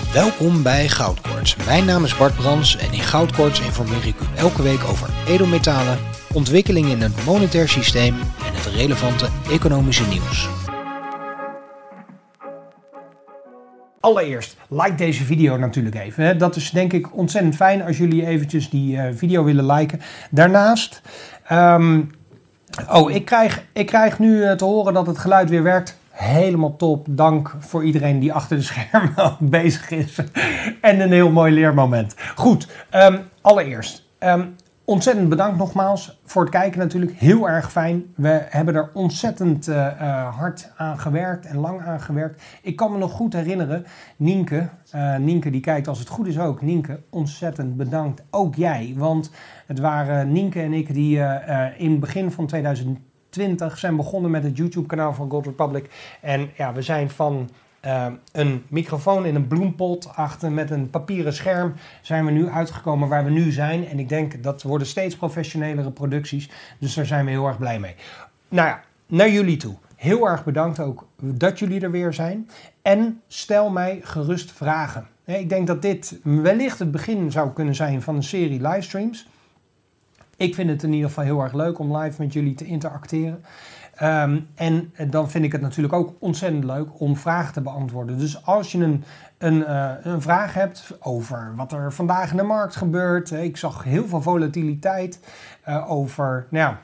Welkom bij Goudkoorts. Mijn naam is Bart Brans en in Goudkoorts informeer ik u elke week over edelmetalen, ontwikkelingen in het monetair systeem en het relevante economische nieuws. Allereerst, like deze video natuurlijk even. Dat is denk ik ontzettend fijn als jullie eventjes die video willen liken. Daarnaast, ik krijg nu te horen dat het geluid weer werkt. Helemaal top. Dank voor iedereen die achter de schermen bezig is. En een heel mooi leermoment. Goed, allereerst. Ontzettend bedankt nogmaals voor het kijken natuurlijk. Heel erg fijn. We hebben er ontzettend hard aan gewerkt en lang aan gewerkt. Ik kan me nog goed herinneren, Nienke die kijkt als het goed is ook. Nienke, ontzettend bedankt. Ook jij, want het waren Nienke en ik die in het begin van 2020 zijn begonnen met het YouTube kanaal van Gold Republic. En ja, we zijn van een microfoon in een bloempot achter met een papieren scherm zijn we nu uitgekomen waar we nu zijn. En ik denk dat worden steeds professionelere producties. Dus daar zijn we heel erg blij mee. Nou ja, naar jullie toe. Heel erg bedankt ook dat jullie er weer zijn. En stel mij gerust vragen. Ik denk dat dit wellicht het begin zou kunnen zijn van een serie livestreams. Ik vind het in ieder geval heel erg leuk om live met jullie te interacteren. En dan vind ik het natuurlijk ook ontzettend leuk om vragen te beantwoorden. Dus als je een vraag hebt over wat er vandaag in de markt gebeurt. Ik zag heel veel volatiliteit over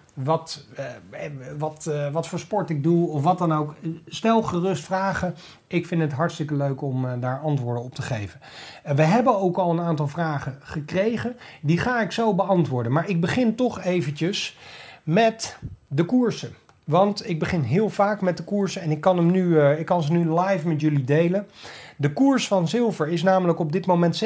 wat voor sport ik doe of wat dan ook. Stel gerust vragen. Ik vind het hartstikke leuk om daar antwoorden op te geven. We hebben ook al een aantal vragen gekregen. Die ga ik zo beantwoorden. Maar ik begin toch eventjes met de koersen. Want ik begin heel vaak met de koersen en ik kan ze nu live met jullie delen. De koers van zilver is namelijk op dit moment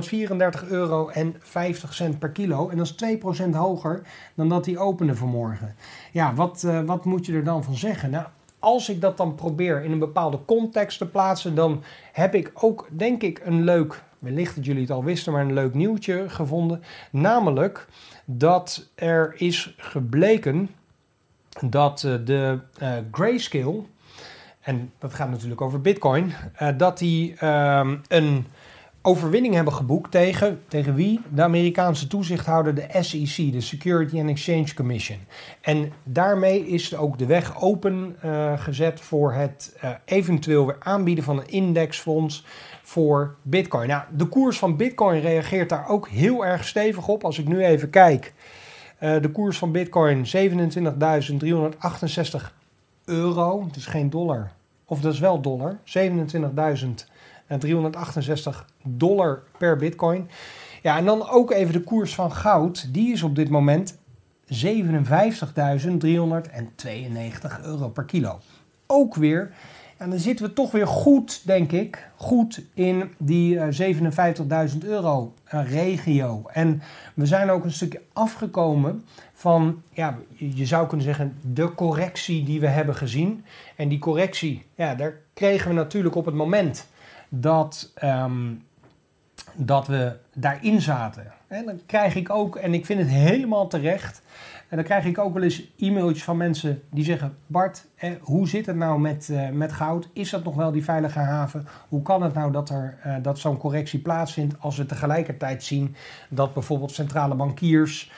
€734,50 per kilo. En dat is 2% hoger dan dat die opende vanmorgen. Ja, wat moet je er dan van zeggen? Nou, als ik dat dan probeer in een bepaalde context te plaatsen, dan heb ik ook, denk ik, een leuk, wellicht dat jullie het al wisten, maar een leuk nieuwtje gevonden. Namelijk dat er is gebleken dat de Grayscale, en dat gaat natuurlijk over Bitcoin, dat die een overwinning hebben geboekt tegen wie? De Amerikaanse toezichthouder, de SEC, de Security and Exchange Commission. En daarmee is ook de weg open gezet voor het eventueel weer aanbieden van een indexfonds voor Bitcoin. Nou, de koers van Bitcoin reageert daar ook heel erg stevig op. Als ik nu even kijk. De koers van Bitcoin €27.368. Het is geen dollar. Of dat is wel dollar. $27.368 per Bitcoin. Ja, en dan ook even de koers van goud. Die is op dit moment €57.392 per kilo. Ook weer. En dan zitten we toch weer goed, denk ik, goed in die €57.000 regio. En we zijn ook een stukje afgekomen van, ja, je zou kunnen zeggen, de correctie die we hebben gezien. En die correctie, ja, daar kregen we natuurlijk op het moment dat we daarin zaten. En dan krijg ik ook, en ik vind het helemaal terecht, en dan krijg ik ook wel eens e-mailtjes van mensen die zeggen: Bart, hoe zit het nou met goud? Is dat nog wel die veilige haven? Hoe kan het nou dat zo'n correctie plaatsvindt als we tegelijkertijd zien dat bijvoorbeeld centrale bankiers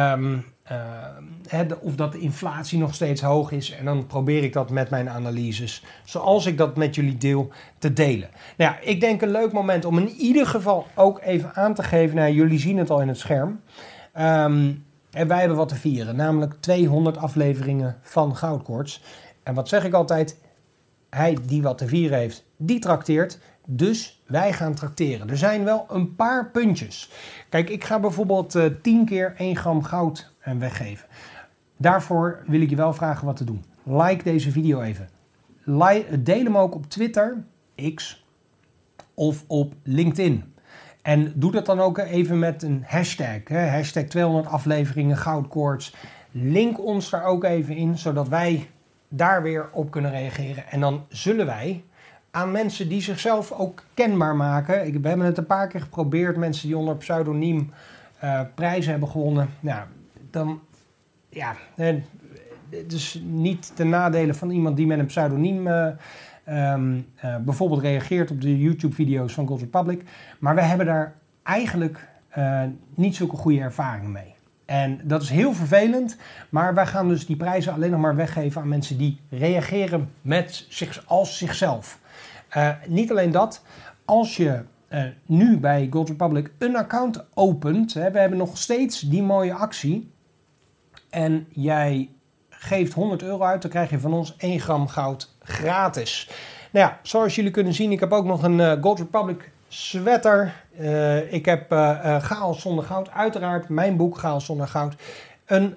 of dat de inflatie nog steeds hoog is? En dan probeer ik dat met mijn analyses, zoals ik dat met jullie deel, te delen. Nou ja, ik denk een leuk moment om in ieder geval ook even aan te geven. Nou, jullie zien het al in het scherm. En wij hebben wat te vieren, namelijk 200 afleveringen van Goudkoorts. En wat zeg ik altijd? Hij die wat te vieren heeft, die trakteert. Dus wij gaan trakteren. Er zijn wel een paar puntjes. Kijk, ik ga bijvoorbeeld 10 keer 1 gram goud weggeven. Daarvoor wil ik je wel vragen wat te doen. Like deze video even. Deel hem ook op Twitter, X of op LinkedIn. En doe dat dan ook even met een hashtag. Hashtag 200 afleveringen Goudkoorts. Link ons daar ook even in, zodat wij daar weer op kunnen reageren. En dan zullen wij aan mensen die zichzelf ook kenbaar maken. We hebben het een paar keer geprobeerd. Mensen die onder pseudoniem prijzen hebben gewonnen. Nou, dan, ja, dus niet ten nadele van iemand die met een pseudoniem bijvoorbeeld reageert op de YouTube-video's van Gold Republic. Maar we hebben daar eigenlijk niet zulke goede ervaringen mee. En dat is heel vervelend, maar wij gaan dus die prijzen alleen nog maar weggeven aan mensen die reageren als zichzelf. Niet alleen dat, als je nu bij Gold Republic een account opent, we hebben nog steeds die mooie actie, en jij geeft €100 uit, dan krijg je van ons 1 gram goud gratis. Nou ja, zoals jullie kunnen zien, ik heb ook nog een Gold Republic sweater. Ik heb Chaos zonder goud, uiteraard mijn boek Chaos zonder goud. Een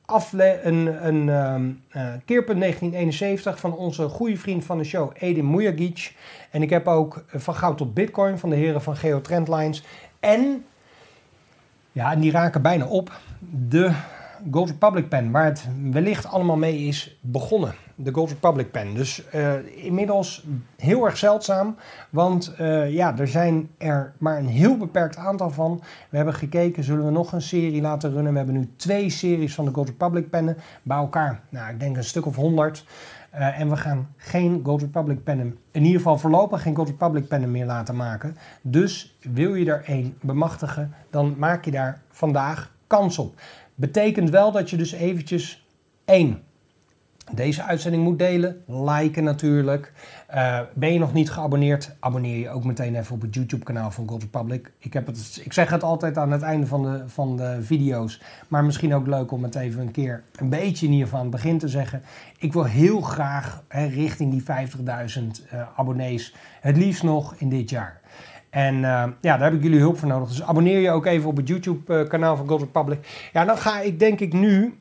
keerpunt 1971 van onze goede vriend van de show, Edin Mujagic. En ik heb ook Van Goud tot Bitcoin van de heren van Geo Trendlines. En die raken bijna op. De Gold Republic pen, waar het wellicht allemaal mee is begonnen. De Gold Republic pen. Dus inmiddels heel erg zeldzaam. Want er zijn er maar een heel beperkt aantal van. We hebben gekeken, zullen we nog een serie laten runnen. We hebben nu 2 series van de Gold Republic pennen. Bij elkaar, ik denk een stuk of 100. En we gaan geen Gold Republic pennen, in ieder geval voorlopig geen Gold Republic pennen meer laten maken. Dus wil je er één bemachtigen, dan maak je daar vandaag kans op. Betekent wel dat je dus eventjes 1, deze uitzending moet delen, liken natuurlijk. Ben je nog niet geabonneerd, abonneer je ook meteen even op het YouTube kanaal van Gold Republic. Ik zeg het altijd aan het einde van de video's, maar misschien ook leuk om het even een beetje in ieder geval aan het begin te zeggen. Ik wil heel graag richting die 50.000 abonnees, het liefst nog in dit jaar. En daar heb ik jullie hulp voor nodig. Dus abonneer je ook even op het YouTube kanaal van Gold Republic. Ja, dan ga ik denk ik nu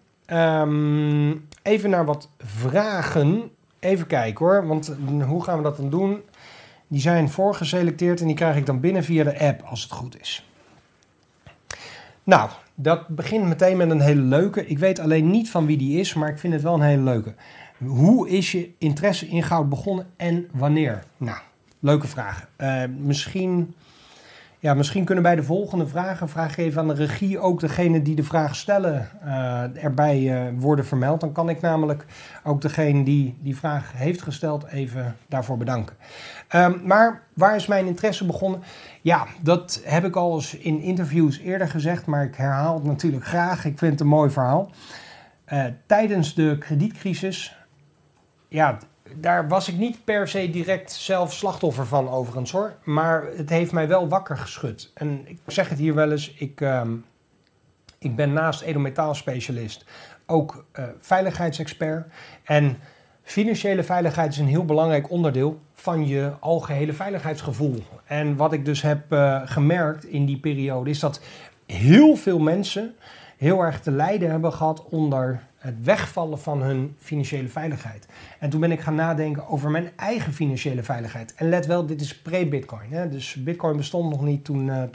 even naar wat vragen. Even kijken hoor, want hoe gaan we dat dan doen? Die zijn voorgeselecteerd en die krijg ik dan binnen via de app als het goed is. Nou, dat begint meteen met een hele leuke. Ik weet alleen niet van wie die is, maar ik vind het wel een hele leuke. Hoe is je interesse in goud begonnen en wanneer? Nou, leuke vraag. Misschien kunnen bij de volgende vragen, vraag even aan de regie, ook degene die de vraag stellen erbij worden vermeld. Dan kan ik namelijk ook degene die vraag heeft gesteld even daarvoor bedanken. Maar waar is mijn interesse begonnen? Ja, dat heb ik al eens in interviews eerder gezegd, maar ik herhaal het natuurlijk graag. Ik vind het een mooi verhaal. Tijdens de kredietcrisis, daar was ik niet per se direct zelf slachtoffer van overigens hoor. Maar het heeft mij wel wakker geschud. En ik zeg het hier wel eens, ik ben naast edelmetaalspecialist ook veiligheidsexpert. En financiële veiligheid is een heel belangrijk onderdeel van je algehele veiligheidsgevoel. En wat ik dus heb gemerkt in die periode is dat heel veel mensen heel erg te lijden hebben gehad onder het wegvallen van hun financiële veiligheid. En toen ben ik gaan nadenken over mijn eigen financiële veiligheid. En let wel, dit is pre-Bitcoin. Hè? Dus Bitcoin bestond nog niet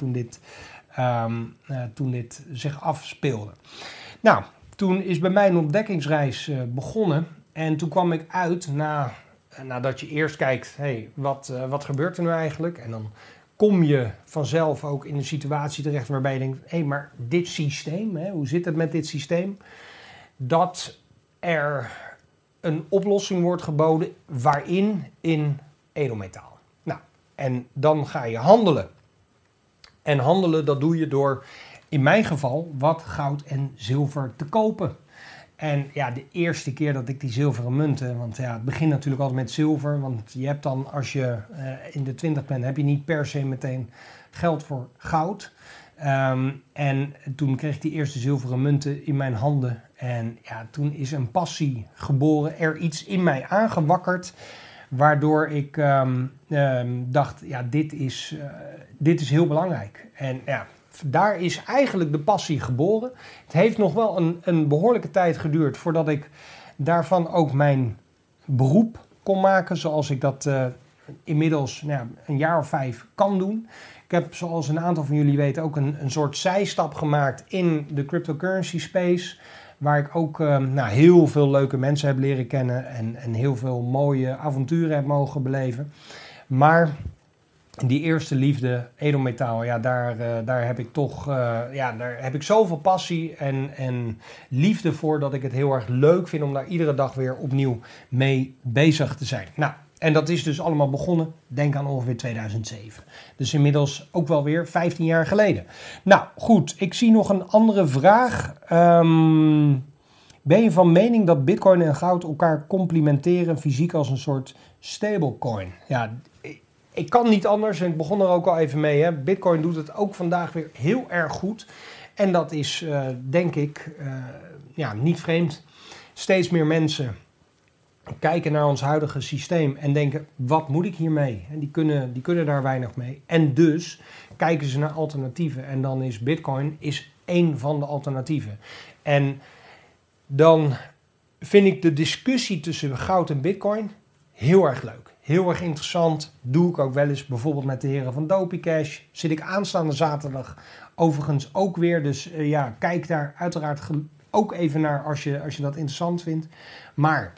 toen dit zich afspeelde. Nou, toen is bij mij een ontdekkingsreis begonnen. En toen kwam ik uit nadat je eerst kijkt, wat gebeurt er nu eigenlijk? En dan kom je vanzelf ook in een situatie terecht waarbij je denkt, maar dit systeem, hoe zit het met dit systeem? Dat er een oplossing wordt geboden in edelmetaal. Nou, en dan ga je handelen. En handelen, dat doe je door, in mijn geval, wat goud en zilver te kopen. En de eerste keer dat ik die zilveren munten, want het begint natuurlijk altijd met zilver, want je hebt dan, als je in de 20 bent, heb je niet per se meteen geld voor goud. En toen kreeg ik die eerste zilveren munten in mijn handen. En toen is een passie geboren, er iets in mij aangewakkerd, waardoor ik dacht, dit is heel belangrijk. En daar is eigenlijk de passie geboren. Het heeft nog wel een behoorlijke tijd geduurd voordat ik daarvan ook mijn beroep kon maken, zoals ik dat inmiddels een jaar of 5 kan doen. Ik heb, zoals een aantal van jullie weten, ook een soort zijstap gemaakt in de cryptocurrency space, waar ik ook heel veel leuke mensen heb leren kennen en heel veel mooie avonturen heb mogen beleven. Maar die eerste liefde, edelmetaal, daar heb ik toch, daar heb ik zoveel passie en liefde voor dat ik het heel erg leuk vind om daar iedere dag weer opnieuw mee bezig te zijn. Nou, En dat is dus allemaal begonnen, denk aan ongeveer 2007. Dus inmiddels ook wel weer 15 jaar geleden. Nou goed, ik zie nog een andere vraag. Ben je van mening dat bitcoin en goud elkaar complementeren fysiek als een soort stablecoin? Ja, ik kan niet anders en ik begon er ook al even mee. Hè. Bitcoin doet het ook vandaag weer heel erg goed. En dat is denk ik niet vreemd. Steeds meer mensen kijken naar ons huidige systeem en denken, wat moet ik hiermee? En die kunnen daar weinig mee. En dus kijken ze naar alternatieven. En dan is bitcoin één van de alternatieven. En dan vind ik de discussie tussen goud en bitcoin heel erg leuk. Heel erg interessant. Doe ik ook wel eens bijvoorbeeld met de heren van DopiCash. Zit ik aanstaande zaterdag overigens ook weer. Dus kijk daar uiteraard ook even naar als je dat interessant vindt. Maar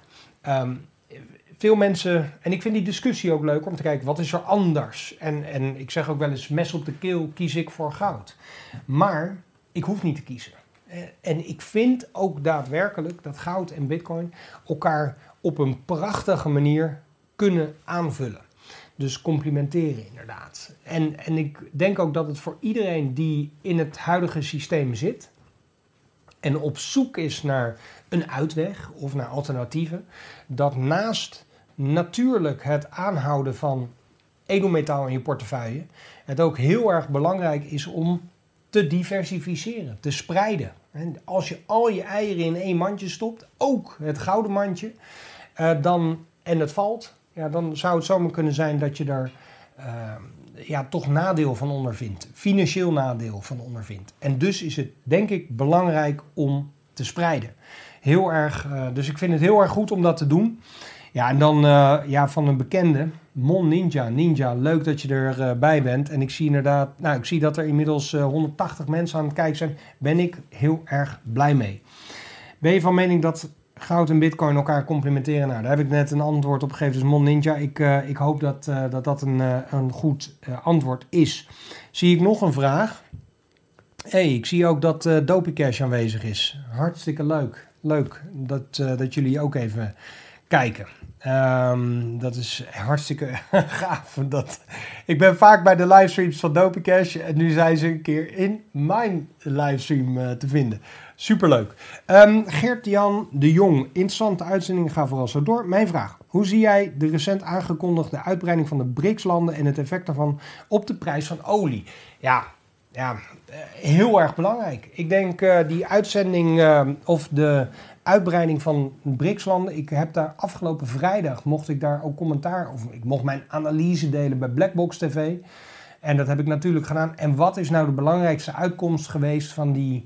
veel mensen, en ik vind die discussie ook leuk om te kijken, wat is er anders? En ik zeg ook wel eens, mes op de keel, kies ik voor goud. Maar ik hoef niet te kiezen. En ik vind ook daadwerkelijk dat goud en bitcoin elkaar op een prachtige manier kunnen aanvullen. Dus complementeren inderdaad. En ik denk ook dat het voor iedereen die in het huidige systeem zit en op zoek is naar een uitweg of naar alternatieven, dat naast natuurlijk het aanhouden van edelmetaal in je portefeuille, het ook heel erg belangrijk is om te diversificeren, te spreiden. En als je al je eieren in één mandje stopt, ook het gouden mandje, en het valt, dan zou het zomaar kunnen zijn dat je daar toch nadeel van ondervindt. Financieel nadeel van ondervindt. En dus is het denk ik belangrijk om te spreiden. Heel erg, dus ik vind het heel erg goed om dat te doen. Ja, en dan van een bekende, Mon Ninja. Ninja, leuk dat je erbij bent. En ik zie inderdaad, ik zie dat er inmiddels 180 mensen aan het kijken zijn. Ben ik heel erg blij mee. Ben je van mening dat goud en bitcoin elkaar complementeren? Nou, daar heb ik net een antwoord op gegeven. Dus Mon Ninja, ik hoop dat een goed antwoord is. Zie ik nog een vraag? Ik zie ook dat DopiCash aanwezig is. Hartstikke leuk. Leuk dat jullie ook even kijken. Dat is hartstikke gaaf. Ik ben vaak bij de livestreams van DopiCash en nu zijn ze een keer in mijn livestream te vinden. Superleuk. Gert-Jan de Jong, interessante uitzending, ga vooral zo door. Mijn vraag, hoe zie jij de recent aangekondigde uitbreiding van de BRICS-landen en het effect daarvan op de prijs van olie? Ja, heel erg belangrijk. Ik denk die uitzending of de uitbreiding van BRICS-landen. Ik heb daar afgelopen vrijdag, mocht ik daar ook commentaar, of ik mocht mijn analyse delen bij Blackbox TV. En dat heb ik natuurlijk gedaan. En wat is nou de belangrijkste uitkomst geweest van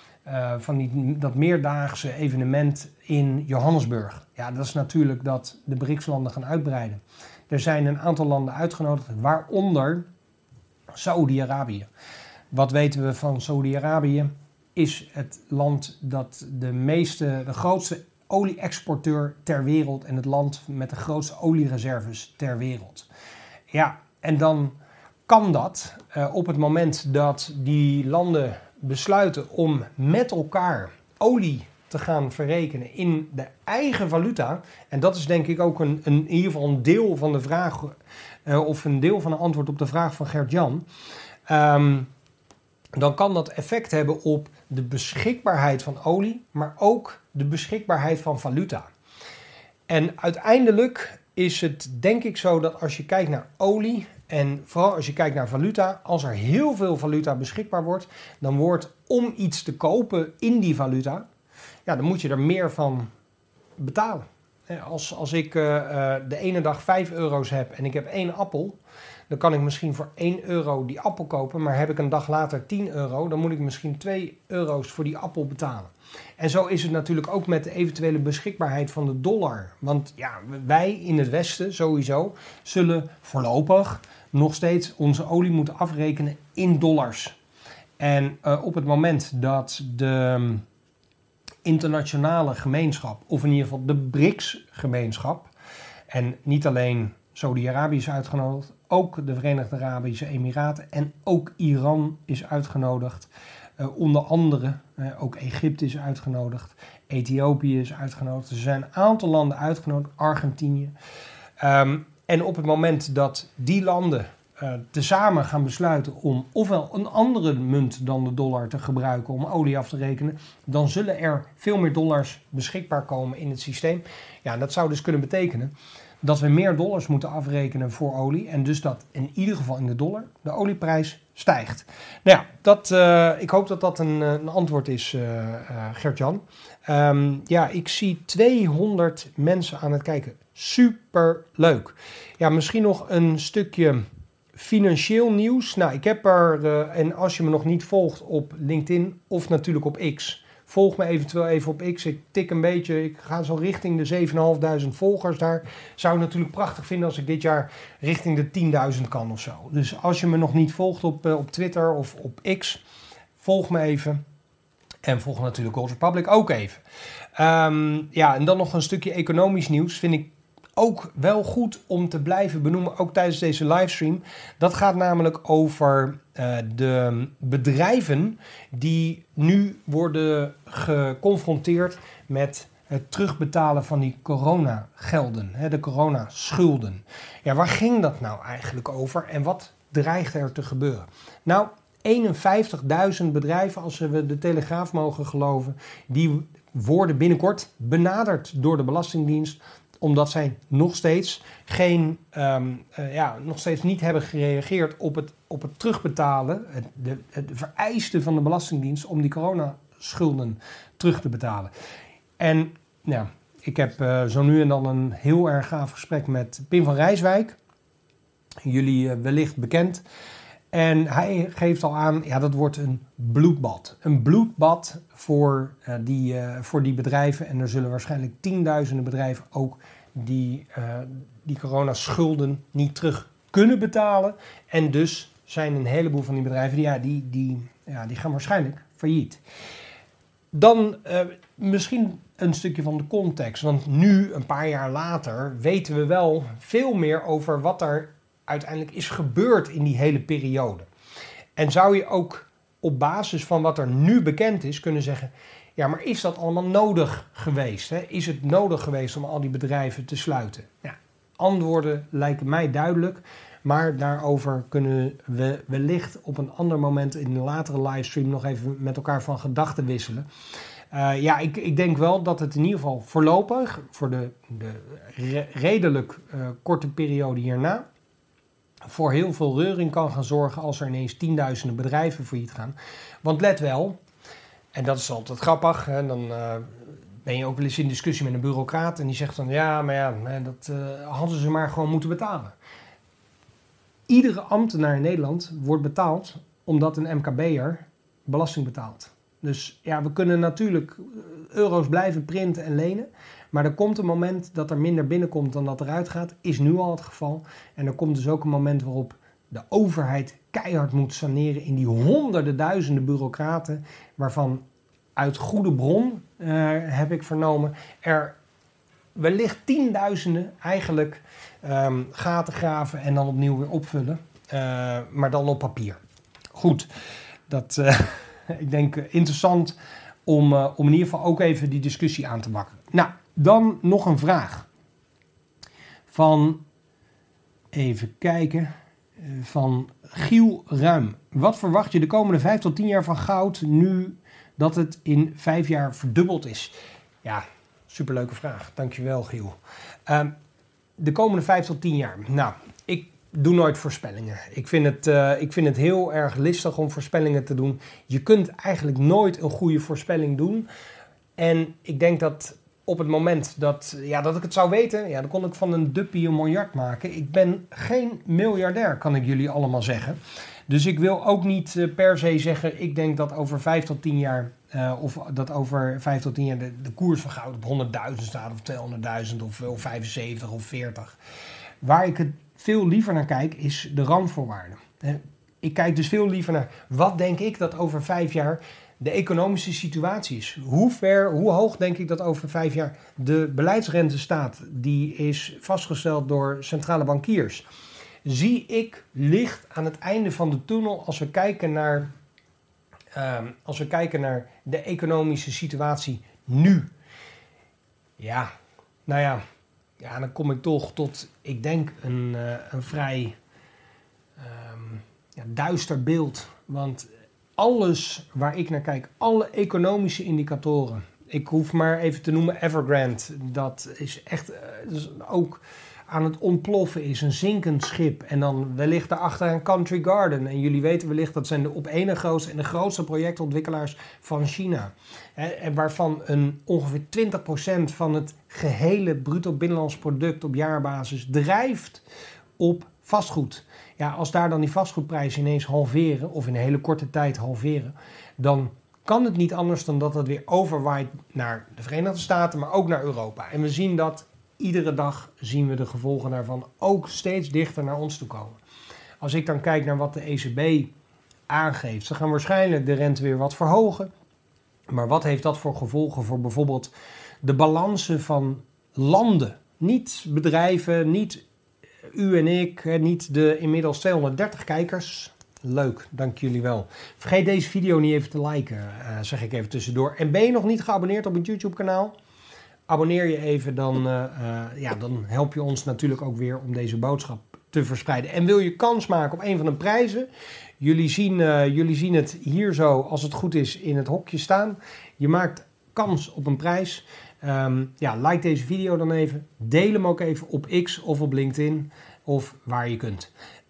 dat meerdaagse evenement in Johannesburg? Ja, dat is natuurlijk dat de BRICS-landen gaan uitbreiden. Er zijn een aantal landen uitgenodigd, waaronder Saoedi-Arabië. Wat weten we van Saoedi-Arabië? Is het land dat de grootste olie-exporteur ter wereld en het land met de grootste oliereserves ter wereld. Ja, en dan kan dat op het moment dat die landen besluiten om met elkaar olie te gaan verrekenen in de eigen valuta. En dat is denk ik ook in ieder geval een deel van de vraag, of een deel van de antwoord op de vraag van Gert-Jan. Dan kan dat effect hebben op de beschikbaarheid van olie, maar ook de beschikbaarheid van valuta. En uiteindelijk is het denk ik zo dat als je kijkt naar olie en vooral als je kijkt naar valuta, als er heel veel valuta beschikbaar wordt, dan wordt om iets te kopen in die valuta, dan moet je er meer van betalen. Als ik de ene dag 5 euro's heb en ik heb 1 appel, dan kan ik misschien voor 1 euro die appel kopen, maar heb ik een dag later 10 euro, dan moet ik misschien 2 euro's voor die appel betalen. En zo is het natuurlijk ook met de eventuele beschikbaarheid van de dollar. Want wij in het Westen sowieso zullen voorlopig nog steeds onze olie moeten afrekenen in dollars. En op het moment dat de internationale gemeenschap, of in ieder geval de BRICS-gemeenschap, en niet alleen Saudi-Arabië is uitgenodigd, ook de Verenigde Arabische Emiraten en ook Iran is uitgenodigd. Onder andere, ook Egypte is uitgenodigd, Ethiopië is uitgenodigd. Er zijn een aantal landen uitgenodigd, Argentinië. En op het moment dat die landen tezamen gaan besluiten om ofwel een andere munt dan de dollar te gebruiken om olie af te rekenen, dan zullen er veel meer dollars beschikbaar komen in het systeem. Ja, dat zou dus kunnen betekenen dat we meer dollars moeten afrekenen voor olie en dus dat in ieder geval in de dollar de olieprijs stijgt. Nou ja, ik hoop dat dat een antwoord is, Gert-Jan. Ja, ik zie 200 mensen aan het kijken. Super leuk. Ja, misschien nog een stukje financieel nieuws. Nou, ik heb en als je me nog niet volgt op LinkedIn of natuurlijk op X, volg me eventueel even op X. Ik tik een beetje, ik ga zo richting de 7.500 volgers daar. Zou ik natuurlijk prachtig vinden als ik dit jaar richting de 10.000 kan of zo. Dus als je me nog niet volgt op Twitter of op X, volg me even. En volg natuurlijk Gold Republic ook even. Ja, en dan nog een stukje economisch nieuws. Vind ik ook wel goed om te blijven benoemen, ook tijdens deze livestream. Dat gaat namelijk over de bedrijven die nu worden geconfronteerd met het terugbetalen van die coronagelden, de coronaschulden. Ja, waar ging dat nou eigenlijk over en wat dreigt er te gebeuren? Nou, 51.000 bedrijven, als we de Telegraaf mogen geloven, die worden binnenkort benaderd door de Belastingdienst, omdat zij nog steeds nog steeds niet hebben gereageerd op het terugbetalen, de vereisten van de Belastingdienst om die coronaschulden terug te betalen. En ja, ik heb zo nu en dan een heel erg gaaf gesprek met Pim van Rijswijk. Jullie wellicht bekend. En hij geeft al aan, ja, dat wordt een bloedbad. Een bloedbad voor die bedrijven. En er zullen waarschijnlijk tienduizenden bedrijven ook die coronaschulden niet terug kunnen betalen. En dus zijn een heleboel van die bedrijven, die gaan waarschijnlijk failliet. Dan misschien een stukje van de context. Want nu, een paar jaar later, weten we wel veel meer over wat er uiteindelijk is gebeurd in die hele periode. En zou je ook op basis van wat er nu bekend is kunnen zeggen, ja, maar is dat allemaal nodig geweest? Hè? Is het nodig geweest om al die bedrijven te sluiten? Ja, antwoorden lijken mij duidelijk, maar daarover kunnen we wellicht op een ander moment in een latere livestream nog even met elkaar van gedachten wisselen. Ik denk wel dat het in ieder geval voorlopig, voor de redelijk korte periode hierna, voor heel veel reuring kan gaan zorgen als er ineens tienduizenden bedrijven failliet gaan. Want let wel, en dat is altijd grappig, hè, dan ben je ook wel eens in discussie met een bureaucraat en die zegt dan, dat hadden ze maar gewoon moeten betalen. Iedere ambtenaar in Nederland wordt betaald omdat een MKB'er belasting betaalt. Dus ja, we kunnen natuurlijk euro's blijven printen en lenen. Maar er komt een moment dat er minder binnenkomt dan dat eruit gaat. Is nu al het geval. En er komt dus ook een moment waarop de overheid keihard moet saneren in die honderden duizenden bureaucraten. Waarvan uit goede bron, heb ik vernomen, er wellicht tienduizenden eigenlijk gaten graven en dan opnieuw weer opvullen. Maar dan op papier. Goed, dat ik denk interessant om in ieder geval ook even die discussie aan te wakkeren. Nou, dan nog een vraag van, even kijken, van Giel Ruim. Wat verwacht je de komende 5 tot 10 jaar van goud nu dat het in 5 jaar verdubbeld is? Ja, superleuke vraag. Dankjewel, Giel. De komende 5 tot 10 jaar. Nou, ik doe nooit voorspellingen. Ik vind het heel erg listig om voorspellingen te doen. Je kunt eigenlijk nooit een goede voorspelling doen. En ik denk dat op het moment dat ik het zou weten, dan kon ik van een duppie een miljard maken. Ik ben geen miljardair, kan ik jullie allemaal zeggen. Dus ik wil ook niet per se zeggen, ik denk dat over 5 tot 10 jaar, of dat over 5 tot 10 jaar de koers van goud op 100.000 staat, of 200.000, of 75 of 40. Waar ik het veel liever naar kijk, is de randvoorwaarden. Ik kijk dus veel liever naar, wat denk ik dat over 5 jaar de economische situatie is. Hoe hoog denk ik dat over 5 jaar de beleidsrente staat? Die is vastgesteld door centrale bankiers. Zie ik licht aan het einde van de tunnel als we kijken naar de economische situatie nu? Ja, nou ja, Ja, dan kom ik toch tot, ik denk, een vrij duister beeld. Want alles waar ik naar kijk, alle economische indicatoren. Ik hoef maar even te noemen Evergrande. Dat is echt ook aan het ontploffen is, een zinkend schip. En dan wellicht daarachter een Country Garden. En jullie weten wellicht, dat zijn de op ene grootste en de grootste projectontwikkelaars van China. En waarvan ongeveer 20% van het gehele bruto binnenlands product op jaarbasis drijft op vastgoed. Ja, als daar dan die vastgoedprijzen ineens halveren, of in een hele korte tijd halveren, dan kan het niet anders dan dat het weer overwaait naar de Verenigde Staten, maar ook naar Europa. En we zien dat iedere dag, zien we de gevolgen daarvan ook steeds dichter naar ons toe komen. Als ik dan kijk naar wat de ECB aangeeft, ze gaan waarschijnlijk de rente weer wat verhogen. Maar wat heeft dat voor gevolgen voor bijvoorbeeld de balansen van landen? Niet bedrijven, niet u en ik, niet de inmiddels 230 kijkers. Leuk, dank jullie wel. Vergeet deze video niet even te liken, zeg ik even tussendoor. En ben je nog niet geabonneerd op het YouTube kanaal? Abonneer je even, dan help je ons natuurlijk ook weer om deze boodschap te verspreiden. En wil je kans maken op een van de prijzen? Jullie zien het hier zo, als het goed is, in het hokje staan. Je maakt kans op een prijs. Like deze video dan even. Deel hem ook even op X of op LinkedIn of waar je kunt.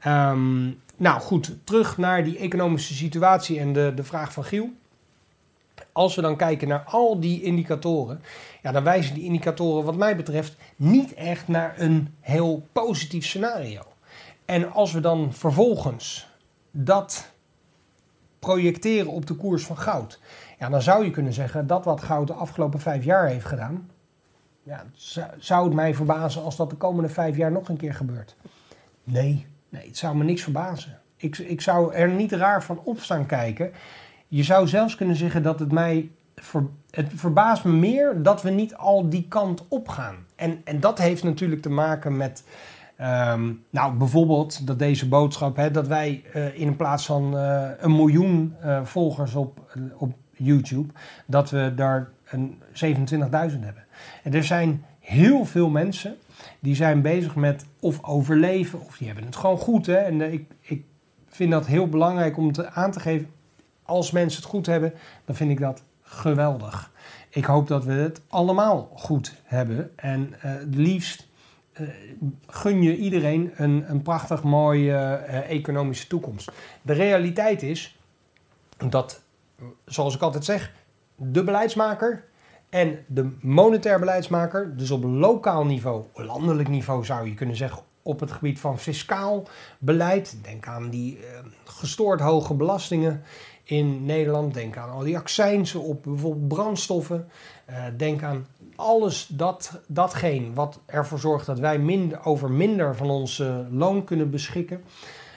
Nou goed, terug naar die economische situatie en de vraag van Giel. Als we dan kijken naar al die indicatoren, ja, dan wijzen die indicatoren wat mij betreft niet echt naar een heel positief scenario. En als we dan vervolgens dat projecteren op de koers van goud, ja, dan zou je kunnen zeggen dat wat goud de afgelopen 5 jaar heeft gedaan, ja, zou het mij verbazen als dat de komende 5 jaar nog een keer gebeurt? Nee, het zou me niks verbazen. Ik zou er niet raar van op staan kijken. Je zou zelfs kunnen zeggen dat het verbaast me meer dat we niet al die kant op gaan. En dat heeft natuurlijk te maken met, bijvoorbeeld dat deze boodschap, dat wij in plaats van 1 miljoen volgers op YouTube, dat we daar 27.000 hebben. En er zijn heel veel mensen die zijn bezig met of overleven, of die hebben het gewoon goed. En ik vind dat heel belangrijk om aan te geven. Als mensen het goed hebben, dan vind ik dat geweldig. Ik hoop dat we het allemaal goed hebben. En het liefst gun je iedereen een prachtig mooie economische toekomst. De realiteit is dat, zoals ik altijd zeg, de beleidsmaker en de monetair beleidsmaker, dus op lokaal niveau, landelijk niveau zou je kunnen zeggen, op het gebied van fiscaal beleid, denk aan die gestoord hoge belastingen in Nederland, denk aan al die accijnsen op bijvoorbeeld brandstoffen, denk aan alles datgene wat ervoor zorgt dat wij minder van ons loon kunnen beschikken.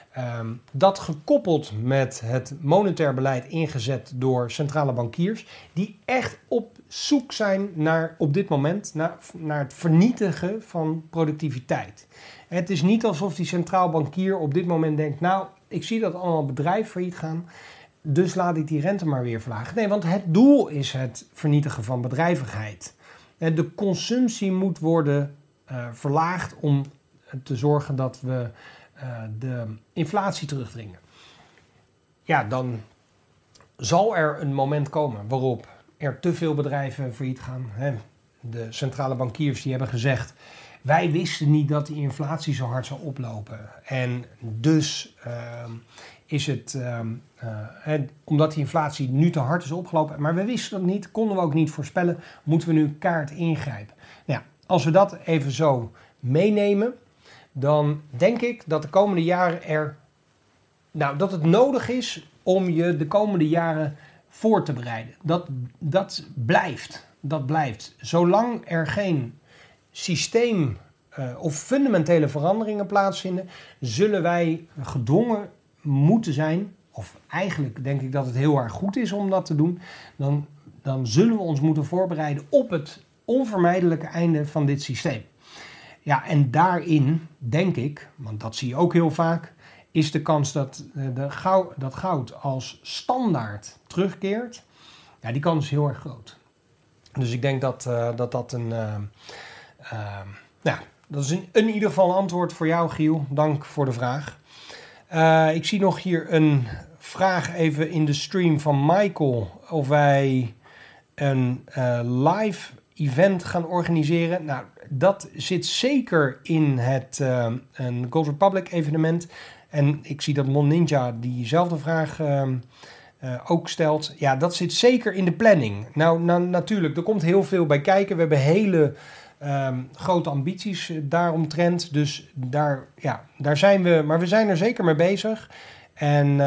Dat gekoppeld met het monetair beleid ingezet door centrale bankiers, die echt op zoek zijn naar, op dit moment, naar het vernietigen van productiviteit. Het is niet alsof die centraal bankier op dit moment denkt, nou, ik zie dat allemaal bedrijven failliet gaan, dus laat ik die rente maar weer verlagen. Nee, want het doel is het vernietigen van bedrijvigheid. De consumptie moet worden verlaagd om te zorgen dat we de inflatie terugdringen. Ja, dan zal er een moment komen waarop er te veel bedrijven failliet gaan. De centrale bankiers die hebben gezegd, wij wisten niet dat die inflatie zo hard zou oplopen. En dus is het, omdat die inflatie nu te hard is opgelopen, maar we wisten dat niet, konden we ook niet voorspellen, moeten we nu kaart ingrijpen. Nou ja, als we dat even zo meenemen, dan denk ik dat de komende jaren dat het nodig is om je de komende jaren voor te bereiden. Dat blijft. Zolang er geen systeem of fundamentele veranderingen plaatsvinden, zullen wij gedwongen moeten zijn, of eigenlijk denk ik dat het heel erg goed is om dat te doen, dan zullen we ons moeten voorbereiden op het onvermijdelijke einde van dit systeem. Ja, en daarin denk ik, want dat zie je ook heel vaak, is de kans dat goud als standaard terugkeert, ja, die kans is heel erg groot. Dus ik denk dat Nou, dat is in ieder geval een antwoord voor jou, Giel. Dank voor de vraag. Ik zie nog hier een vraag even in de stream van Michael. Of wij een live event gaan organiseren. Nou, dat zit zeker in het een Gold Republic evenement. En ik zie dat Mon Ninja diezelfde vraag ook stelt. Ja, dat zit zeker in de planning. Nou, natuurlijk, er komt heel veel bij kijken. We hebben hele grote ambities daaromtrent. Dus daar zijn we. Maar we zijn er zeker mee bezig. En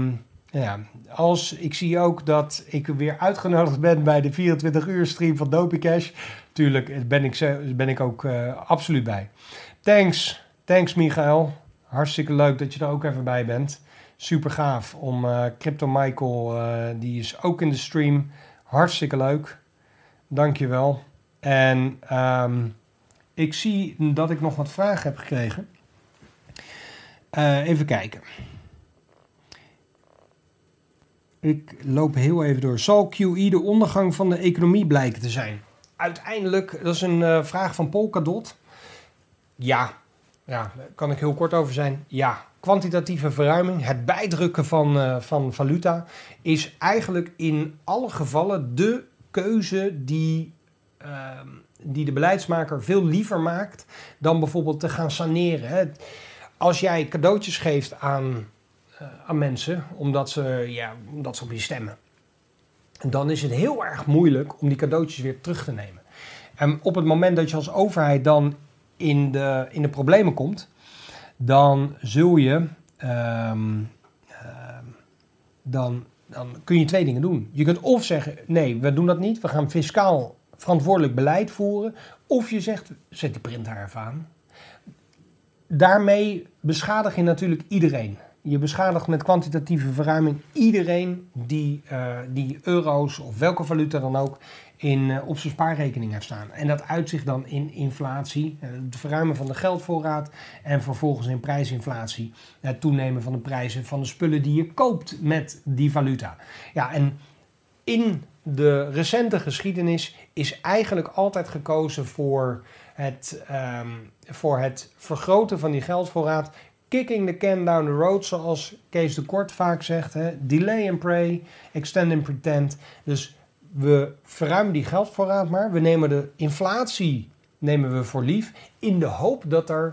ik zie ook dat ik weer uitgenodigd ben bij de 24 uur stream van Dopeycash. Tuurlijk ben ik ook absoluut bij. Thanks Michael. Hartstikke leuk dat je er ook even bij bent. Super gaaf om Crypto Michael, die is ook in de stream. Hartstikke leuk. Dankjewel. En ik zie dat ik nog wat vragen heb gekregen. Even kijken. Ik loop heel even door. Zal QE de ondergang van de economie blijken te zijn? Uiteindelijk, dat is een vraag van Polkadot. Ja, daar kan ik heel kort over zijn. Ja, kwantitatieve verruiming, het bijdrukken van valuta, is eigenlijk in alle gevallen de keuze die de beleidsmaker veel liever maakt dan bijvoorbeeld te gaan saneren. Hè. Als jij cadeautjes geeft aan mensen, omdat ze op je stemmen, dan is het heel erg moeilijk om die cadeautjes weer terug te nemen. En op het moment dat je als overheid dan in de problemen komt, dan zul je dan kun je twee dingen doen. Je kunt of zeggen, nee, we doen dat niet, we gaan fiscaal verantwoordelijk beleid voeren. Of je zegt, zet die printer even aan. Daarmee beschadig je natuurlijk iedereen. Je beschadigt met kwantitatieve verruiming iedereen die euro's of welke valuta dan ook op zijn spaarrekening heeft staan. En dat uitzicht dan in inflatie, het verruimen van de geldvoorraad en vervolgens in prijsinflatie, het toenemen van de prijzen van de spullen die je koopt met die valuta. Ja, en in de recente geschiedenis is eigenlijk altijd gekozen voor het vergroten van die geldvoorraad. Kicking the can down the road, zoals Kees de Kort vaak zegt. Hè? Delay and pray, extend and pretend. Dus we verruimen die geldvoorraad maar. We nemen de inflatie voor lief. In de hoop dat er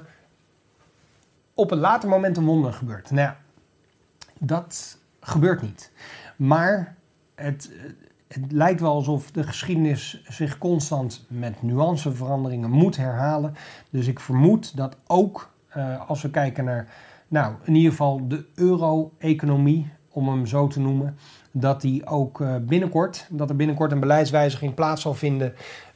op een later moment een wonder gebeurt. Nou ja, dat gebeurt niet. Maar het lijkt wel alsof de geschiedenis zich constant met nuanceveranderingen moet herhalen. Dus ik vermoed dat ook als we kijken naar, in ieder geval de euro-economie, om hem zo te noemen, dat er binnenkort een beleidswijziging plaats zal vinden.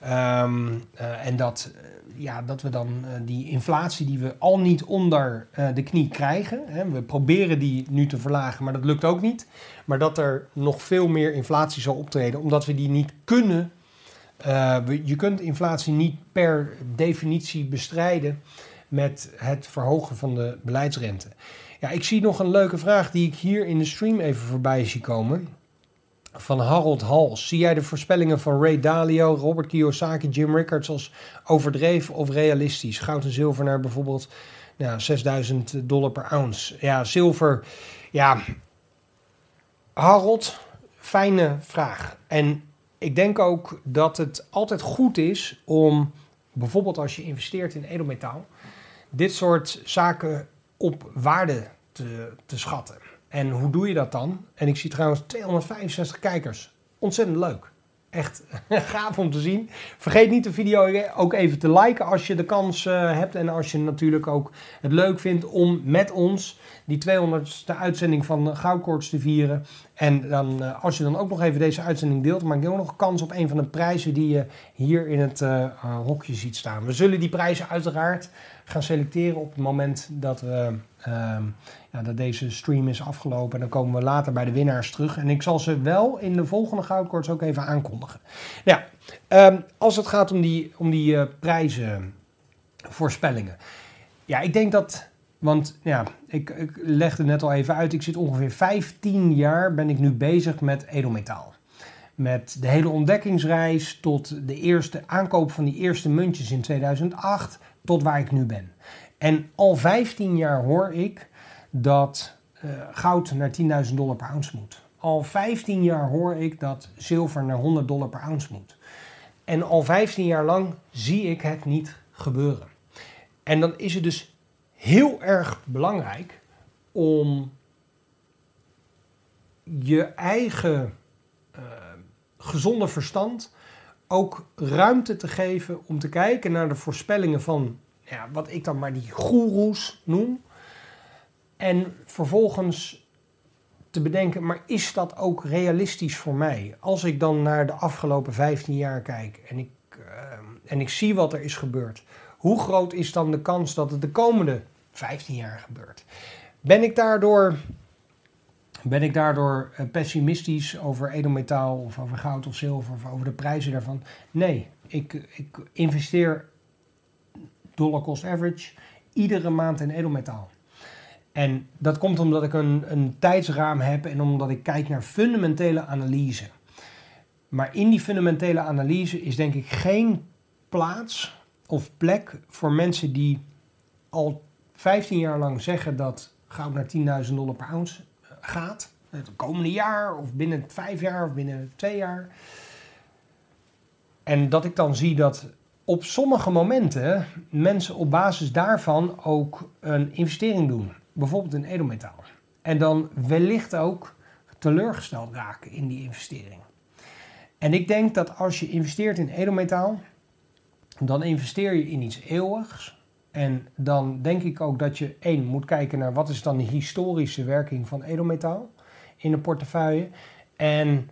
En dat we dan die inflatie die we al niet onder de knie krijgen. Hè, we proberen die nu te verlagen, maar dat lukt ook niet. Maar dat er nog veel meer inflatie zal optreden, omdat we die niet kunnen. Je kunt inflatie niet per definitie bestrijden met het verhogen van de beleidsrente. Ja, ik zie nog een leuke vraag die ik hier in de stream even voorbij zie komen. Van Harold Hals. Zie jij de voorspellingen van Ray Dalio, Robert Kiyosaki, Jim Rickards als overdreven of realistisch? Goud en zilver naar bijvoorbeeld $6.000 per ounce. Ja, zilver. Ja, Harold, fijne vraag. En ik denk ook dat het altijd goed is om, bijvoorbeeld als je investeert in edelmetaal, dit soort zaken op waarde te schatten. En hoe doe je dat dan? En ik zie trouwens 265 kijkers. Ontzettend leuk. Echt gaaf om te zien. Vergeet niet de video ook even te liken als je de kans hebt. En als je natuurlijk ook het leuk vindt om met ons die 200ste uitzending van Goudkoorts te vieren. En dan, als je dan ook nog even deze uitzending deelt, dan maak je ook nog kans op een van de prijzen die je hier in het hokje ziet staan. We zullen die prijzen uiteraard gaan selecteren op het moment dat dat deze stream is afgelopen. En dan komen we later bij de winnaars terug. En ik zal ze wel in de volgende Goudkoorts ook even aankondigen. Ja, als het gaat om die prijzenvoorspellingen. Ja, ik denk dat, want ja, ik legde net al even uit. Ik zit ongeveer 15 jaar ben ik nu bezig met edelmetaal. Met de hele ontdekkingsreis tot de eerste aankoop van die eerste muntjes in 2008. tot waar ik nu ben. En al 15 jaar hoor ik dat goud naar $10.000 per ounce moet. Al 15 jaar hoor ik dat zilver naar $100 per ounce moet. En al 15 jaar lang zie ik het niet gebeuren. En dan is het dus heel erg belangrijk om je eigen gezonde verstand ook ruimte te geven om te kijken naar de voorspellingen van wat ik dan maar die goeroes noem. En vervolgens te bedenken, maar is dat ook realistisch voor mij? Als ik dan naar de afgelopen 15 jaar kijk en ik zie wat er is gebeurd. Hoe groot is dan de kans dat het de komende 15 jaar gebeurt? Ben ik daardoor pessimistisch over edelmetaal of over goud of zilver of over de prijzen daarvan? Nee, ik investeer dollar cost average iedere maand in edelmetaal. En dat komt omdat ik een tijdsraam heb en omdat ik kijk naar fundamentele analyse. Maar in die fundamentele analyse is denk ik geen plaats of plek voor mensen die al 15 jaar lang zeggen dat goud naar $10.000 per ounce gaat. Het komende jaar of binnen 5 jaar of binnen 2 jaar. En dat ik dan zie dat op sommige momenten mensen op basis daarvan ook een investering doen. Bijvoorbeeld in edelmetaal. En dan wellicht ook teleurgesteld raken in die investering. En ik denk dat als je investeert in edelmetaal, dan investeer je in iets eeuwigs. En dan denk ik ook dat je moet kijken naar wat is dan de historische werking van edelmetaal in een portefeuille. En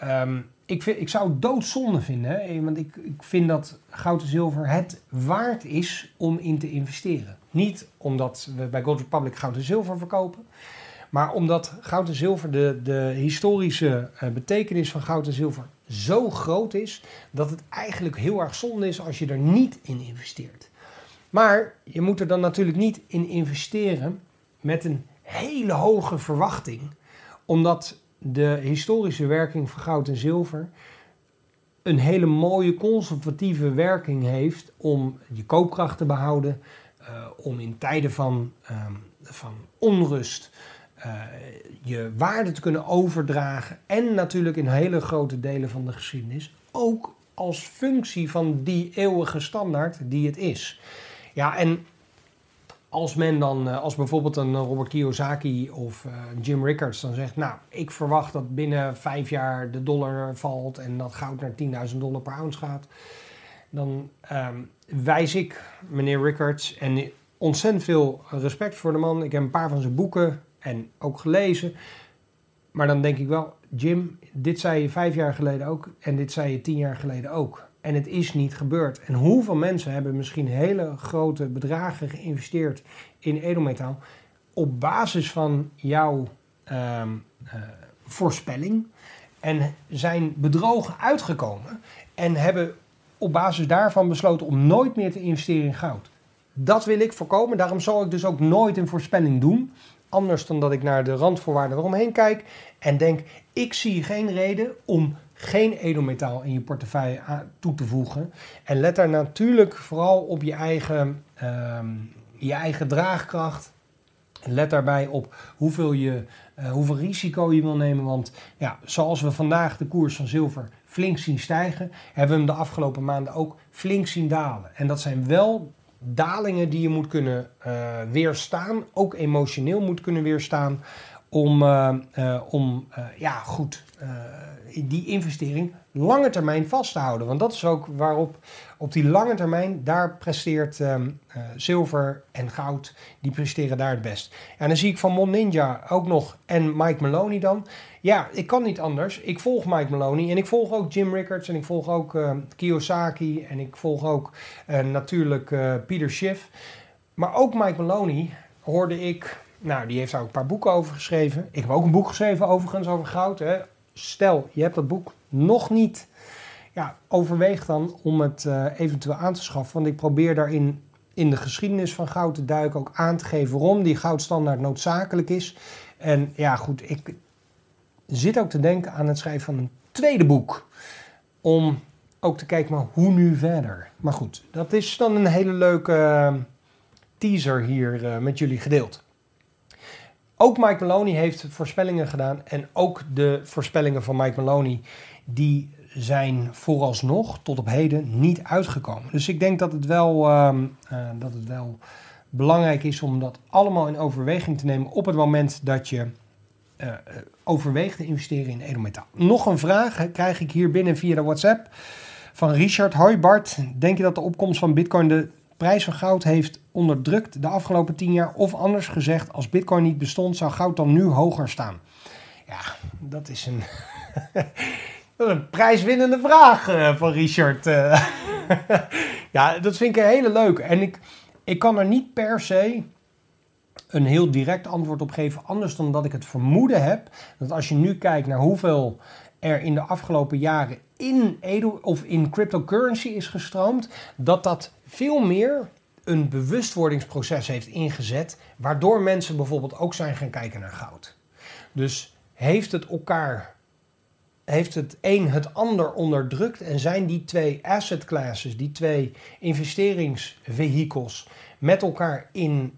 ik zou het doodzonde vinden, hè? Want ik vind dat goud en zilver het waard is om in te investeren. Niet omdat we bij Gold Republic goud en zilver verkopen, maar omdat goud en zilver de historische betekenis van goud en zilver zo groot is, dat het eigenlijk heel erg zonde is als je er niet in investeert. Maar je moet er dan natuurlijk niet in investeren met een hele hoge verwachting, omdat de historische werking van goud en zilver een hele mooie conservatieve werking heeft om je koopkracht te behouden, om in tijden van onrust je waarde te kunnen overdragen en natuurlijk in hele grote delen van de geschiedenis ook als functie van die eeuwige standaard die het is. Ja, en als men dan, als bijvoorbeeld een Robert Kiyosaki of Jim Rickards dan zegt, nou, ik verwacht dat binnen 5 jaar de dollar valt en dat goud naar $10.000 per ounce gaat, dan wijs ik meneer Rickards, en ontzettend veel respect voor de man. Ik heb een paar van zijn boeken en ook gelezen. Maar dan denk ik wel, Jim, dit zei je 5 jaar geleden ook en dit zei je 10 jaar geleden ook. En het is niet gebeurd. En hoeveel mensen hebben misschien hele grote bedragen geïnvesteerd in edelmetaal op basis van jouw voorspelling en zijn bedrogen uitgekomen en hebben op basis daarvan besloten om nooit meer te investeren in goud. Dat wil ik voorkomen. Daarom zal ik dus ook nooit een voorspelling doen. Anders dan dat ik naar de randvoorwaarden eromheen kijk en denk, ik zie geen reden om geen edelmetaal in je portefeuille toe te voegen. En let daar natuurlijk vooral op je eigen draagkracht. Let daarbij op hoeveel risico je wil nemen. Want ja, zoals we vandaag de koers van zilver flink zien stijgen, hebben we hem de afgelopen maanden ook flink zien dalen. En dat zijn wel dalingen die je moet kunnen weerstaan, ook emotioneel moet kunnen weerstaan, om die investering lange termijn vast te houden. Want dat is ook waarop op die lange termijn, daar presteert zilver en goud, die presteren daar het best. En dan zie ik van Mon Ninja ook nog en Mike Maloney dan. Ja, ik kan niet anders. Ik volg Mike Maloney en ik volg ook Jim Rickards en ik volg ook Kiyosaki en ik volg ook natuurlijk Peter Schiff. Maar ook Mike Maloney hoorde ik, nou, die heeft daar ook een paar boeken over geschreven. Ik heb ook een boek geschreven overigens over goud. Hè. Stel, je hebt dat boek nog niet. Ja, overweeg dan om het eventueel aan te schaffen. Want ik probeer daarin in de geschiedenis van goud te duiken, ook aan te geven waarom die goudstandaard noodzakelijk is. En ja, goed, ik zit ook te denken aan het schrijven van een tweede boek. Om ook te kijken, maar hoe nu verder? Maar goed, dat is dan een hele leuke teaser hier met jullie gedeeld. Ook Mike Maloney heeft voorspellingen gedaan. En ook de voorspellingen van Mike Maloney, die zijn vooralsnog tot op heden niet uitgekomen. Dus ik denk dat het wel belangrijk is om dat allemaal in overweging te nemen op het moment dat je overweegt te investeren in edelmetaal. Nog een vraag krijg ik hier binnen via de WhatsApp van Richard. Hoi Bart, denk je dat de opkomst van Bitcoin de prijs van goud heeft onderdrukt de afgelopen 10 jaar? Of anders gezegd, als Bitcoin niet bestond, zou goud dan nu hoger staan? Ja, dat is een prijswinnende vraag van Richard. Ja, dat vind ik een hele leuke. En ik kan er niet per se een heel direct antwoord op geven, anders dan dat ik het vermoeden heb dat als je nu kijkt naar hoeveel er in de afgelopen jaren in cryptocurrency is gestroomd, dat veel meer een bewustwordingsproces heeft ingezet, waardoor mensen bijvoorbeeld ook zijn gaan kijken naar goud. Dus heeft het een het ander onderdrukt en zijn die twee asset classes, die twee investeringsvehikels met elkaar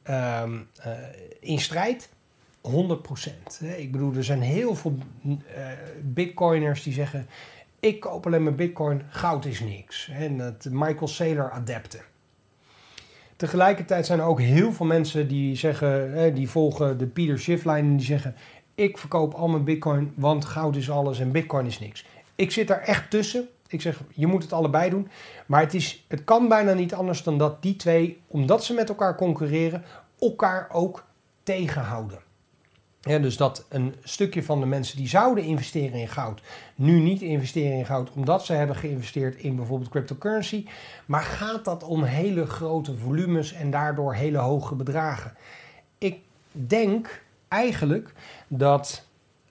in strijd? 100%. Ik bedoel, er zijn heel veel bitcoiners die zeggen, ik koop alleen maar bitcoin, goud is niks. En het Michael Saylor adepten. Tegelijkertijd zijn er ook heel veel mensen die zeggen, die volgen de Peter Schiff-lijn en die zeggen, ik verkoop al mijn bitcoin, want goud is alles en bitcoin is niks. Ik zit daar echt tussen. Ik zeg, je moet het allebei doen. Maar het kan bijna niet anders dan dat die twee, omdat ze met elkaar concurreren, elkaar ook tegenhouden. Ja, dus dat een stukje van de mensen die zouden investeren in goud, nu niet investeren in goud, omdat ze hebben geïnvesteerd in bijvoorbeeld cryptocurrency. Maar gaat dat om hele grote volumes en daardoor hele hoge bedragen? Ik denk eigenlijk dat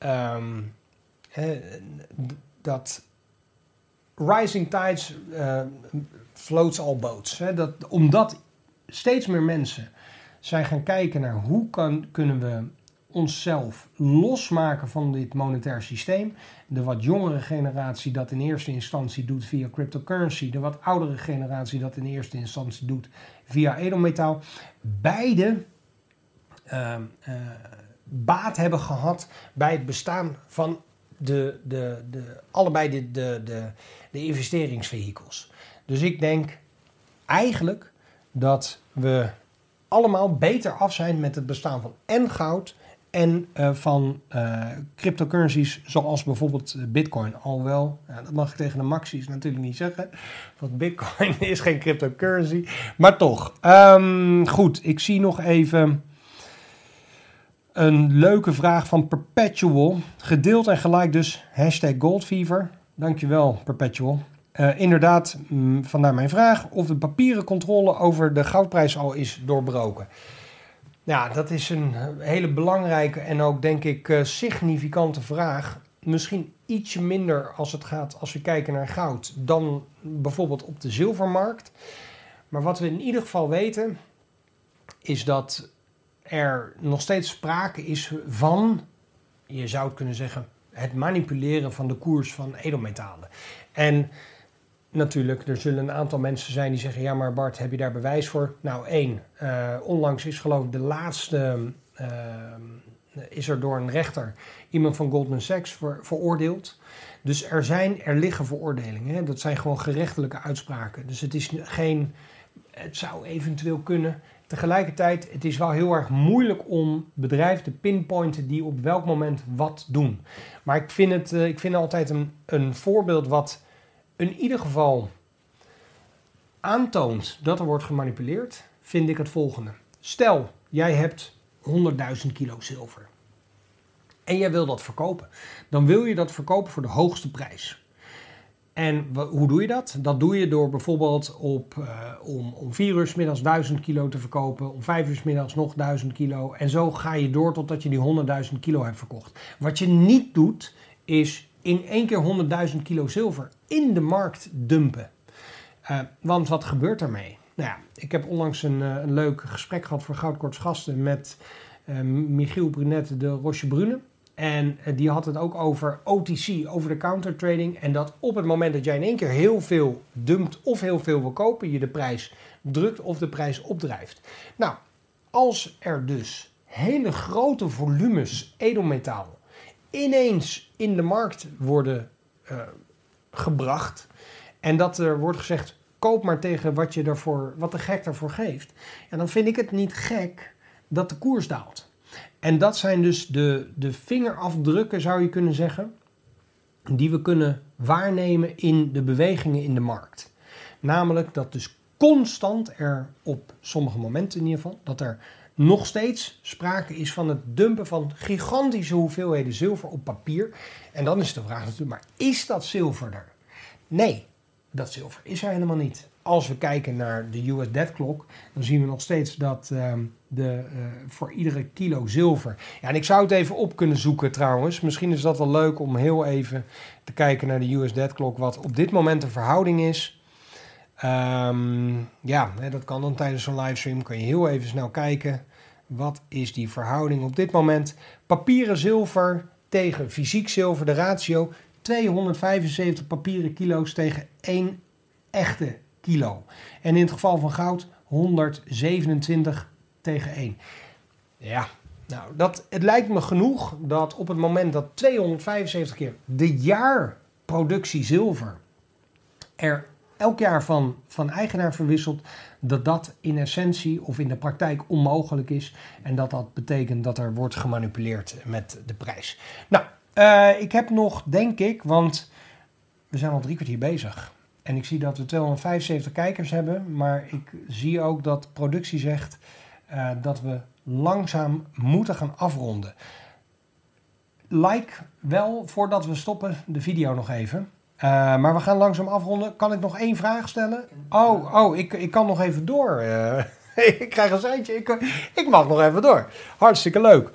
rising tides floats all boats. Omdat steeds meer mensen zijn gaan kijken naar hoe kunnen we onszelf losmaken van dit monetair systeem. De wat jongere generatie dat in eerste instantie doet via cryptocurrency. De wat oudere generatie dat in eerste instantie doet via edelmetaal. Beide baat hebben gehad bij het bestaan van allebei de investeringsvehikels. Dus ik denk eigenlijk dat we allemaal beter af zijn met het bestaan van en goud en van cryptocurrencies zoals bijvoorbeeld Bitcoin. Alhoewel, dat mag ik tegen de Maxi's natuurlijk niet zeggen, want Bitcoin is geen cryptocurrency. Maar toch, goed, ik zie nog even een leuke vraag van Perpetual. Gedeeld en gelijk dus, #Goldfever. Dankjewel Perpetual. Inderdaad, vandaar mijn vraag of de papieren controle over de goudprijs al is doorbroken. Ja, dat is een hele belangrijke en ook denk ik significante vraag. Misschien ietsje minder als we kijken naar goud dan bijvoorbeeld op de zilvermarkt. Maar wat we in ieder geval weten is dat er nog steeds sprake is van, je zou het kunnen zeggen, het manipuleren van de koers van edelmetalen. En natuurlijk, er zullen een aantal mensen zijn die zeggen, ja maar Bart, heb je daar bewijs voor? Nou, onlangs is geloof ik de laatste, is er door een rechter iemand van Goldman Sachs veroordeeld. Dus er liggen veroordelingen. Hè? Dat zijn gewoon gerechtelijke uitspraken. Dus het zou eventueel kunnen. Tegelijkertijd, het is wel heel erg moeilijk om bedrijven te pinpointen die op welk moment wat doen. Maar ik vind altijd een voorbeeld wat in ieder geval aantoont dat er wordt gemanipuleerd, vind ik het volgende. Stel, jij hebt 100.000 kilo zilver en jij wil dat verkopen. Dan wil je dat verkopen voor de hoogste prijs. En hoe doe je dat? Dat doe je door bijvoorbeeld om 4 uur 's middags 1000 kilo te verkopen, om 5 uur 's middags nog 1000 kilo. En zo ga je door totdat je die 100.000 kilo hebt verkocht. Wat je niet doet, is in één keer 100.000 kilo zilver in de markt dumpen. Want wat gebeurt daarmee? Nou ja, ik heb onlangs een leuk gesprek gehad voor Goudkoorts gasten met Michiel Brunet de Rochebrune. En die had het ook over OTC, over-the-counter trading. En dat op het moment dat jij in één keer heel veel dumpt of heel veel wil kopen, je de prijs drukt of de prijs opdrijft. Nou, als er dus hele grote volumes edelmetaal ineens in de markt worden gebracht en dat er wordt gezegd, koop maar tegen wat de gek daarvoor geeft. En dan vind ik het niet gek dat de koers daalt. En dat zijn dus de vingerafdrukken, zou je kunnen zeggen, die we kunnen waarnemen in de bewegingen in de markt. Namelijk dat dus constant er op sommige momenten in ieder geval, dat er nog steeds sprake is van het dumpen van gigantische hoeveelheden zilver op papier. En dan is de vraag natuurlijk, maar is dat zilver er? Nee, dat zilver is er helemaal niet. Als we kijken naar de US Dead Clock, dan zien we nog steeds dat voor iedere kilo zilver... Ja, en ik zou het even op kunnen zoeken trouwens. Misschien is dat wel leuk om heel even te kijken naar de US Dead Clock, wat op dit moment de verhouding is. Dat kan dan tijdens zo'n livestream. Kan je heel even snel kijken. Wat is die verhouding op dit moment? Papieren zilver tegen fysiek zilver, de ratio 275 papieren kilo's tegen 1 echte kilo. En in het geval van goud 127 tegen 1. Ja, nou, het lijkt me genoeg dat op het moment dat 275 keer de jaarproductie zilver er elk jaar van eigenaar verwisselt, dat in essentie of in de praktijk onmogelijk is. En dat betekent dat er wordt gemanipuleerd met de prijs. Nou, ik heb nog, denk ik, want we zijn al 3 kwartier bezig. En ik zie dat we 275 kijkers hebben, maar ik zie ook dat productie zegt dat we langzaam moeten gaan afronden. Like wel, voordat we stoppen, de video nog even. Maar we gaan langzaam afronden. Kan ik nog 1 vraag stellen? Ik kan nog even door. Ik krijg een seintje. Ik mag nog even door. Hartstikke leuk.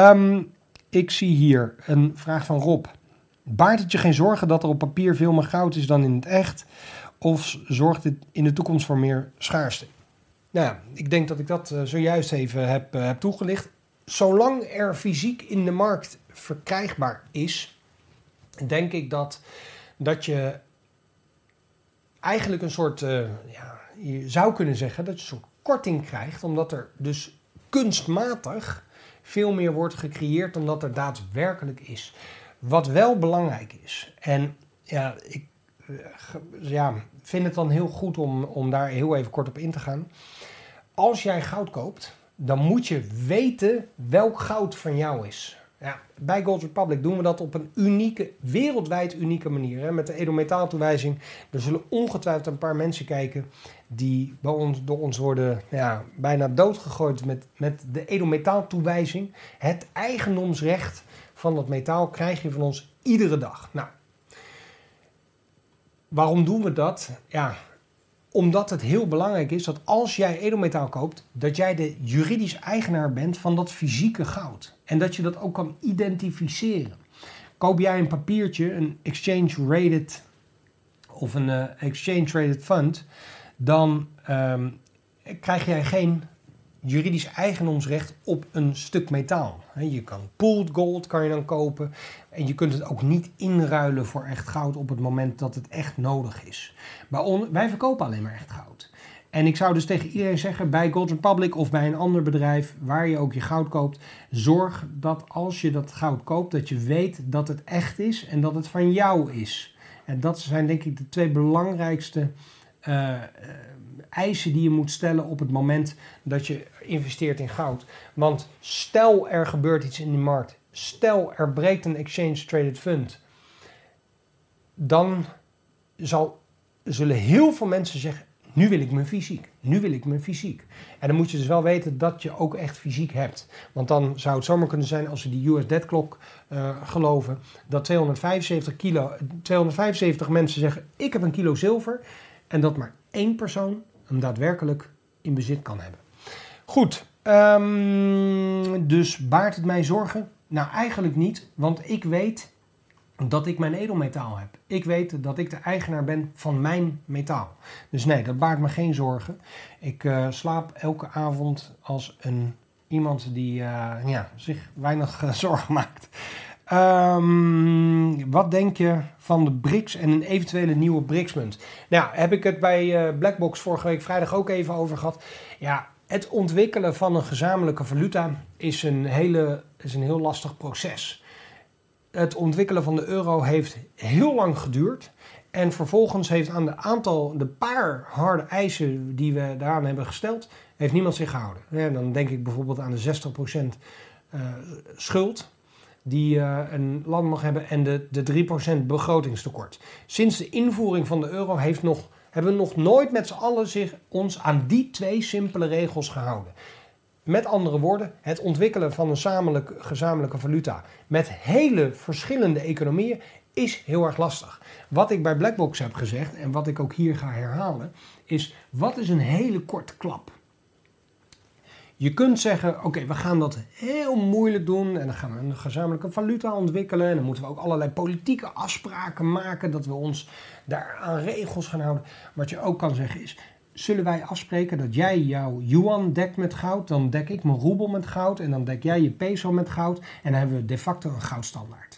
Ik zie hier een vraag van Rob. Baart het je geen zorgen dat er op papier veel meer goud is dan in het echt? Of zorgt dit in de toekomst voor meer schaarste? Nou ja, ik denk dat ik dat zojuist even heb toegelicht. Zolang er fysiek in de markt verkrijgbaar is, denk ik dat je eigenlijk een soort, je zou kunnen zeggen dat je een soort korting krijgt, omdat er dus kunstmatig veel meer wordt gecreëerd dan dat er daadwerkelijk is. Wat wel belangrijk is, en ja, ik vind het dan heel goed om daar heel even kort op in te gaan. Als jij goud koopt, dan moet je weten welk goud van jou is. Ja, bij Gold Republic doen we dat op een wereldwijd unieke manier. Hè, met de edelmetaaltoewijzing. Er zullen ongetwijfeld een paar mensen kijken die door ons worden bijna doodgegooid met de edelmetaaltoewijzing. Het eigendomsrecht van dat metaal krijg je van ons iedere dag. Nou, waarom doen we dat? Ja, omdat het heel belangrijk is dat als jij edelmetaal koopt, dat jij de juridisch eigenaar bent van dat fysieke goud. En dat je dat ook kan identificeren. Koop jij een papiertje, een exchange-rated of een exchange-rated fund, dan krijg jij geen juridisch eigendomsrecht op een stuk metaal. Je kan pooled gold kan je dan kopen en je kunt het ook niet inruilen voor echt goud op het moment dat het echt nodig is. Wij verkopen alleen maar echt goud. En ik zou dus tegen iedereen zeggen, bij Gold Republic of bij een ander bedrijf waar je ook je goud koopt, zorg dat als je dat goud koopt, dat je weet dat het echt is en dat het van jou is. En dat zijn denk ik de 2 belangrijkste eisen die je moet stellen op het moment dat je investeert in goud. Want stel er gebeurt iets in de markt, stel er breekt een exchange-traded fund, dan zullen heel veel mensen zeggen, nu wil ik mijn fysiek, nu wil ik mijn fysiek. En dan moet je dus wel weten dat je ook echt fysiek hebt. Want dan zou het zomaar kunnen zijn, als we die US Dead Clock geloven, dat 275 mensen zeggen, ik heb een kilo zilver, en dat maar 1 persoon hem daadwerkelijk in bezit kan hebben. Goed, dus baart het mij zorgen? Nou, eigenlijk niet, want ik weet dat ik mijn edelmetaal heb. Ik weet dat ik de eigenaar ben van mijn metaal. Dus nee, dat baart me geen zorgen. Ik slaap elke avond als iemand die zich weinig zorgen maakt. Wat denk je van de BRICS en een eventuele nieuwe BRICS-munt? Nou, heb ik het bij Blackbox vorige week vrijdag ook even over gehad. Ja, het ontwikkelen van een gezamenlijke valuta is een heel lastig proces. Het ontwikkelen van de euro heeft heel lang geduurd. En vervolgens heeft aan de paar harde eisen die we daaraan hebben gesteld, heeft niemand zich gehouden. Ja, dan denk ik bijvoorbeeld aan de 60% schuld die een land mag hebben en de 3% begrotingstekort. Sinds de invoering van de euro hebben we nog nooit met z'n allen ons aan die 2 simpele regels gehouden. Met andere woorden, het ontwikkelen van een gezamenlijke valuta met hele verschillende economieën is heel erg lastig. Wat ik bij Blackbox heb gezegd en wat ik ook hier ga herhalen, is wat is een hele korte klap? Je kunt zeggen, oké, we gaan dat heel moeilijk doen en dan gaan we een gezamenlijke valuta ontwikkelen en dan moeten we ook allerlei politieke afspraken maken dat we ons daar aan regels gaan houden. Wat je ook kan zeggen is, zullen wij afspreken dat jij jouw yuan dekt met goud, dan dek ik mijn roebel met goud en dan dek jij je peso met goud en dan hebben we de facto een goudstandaard.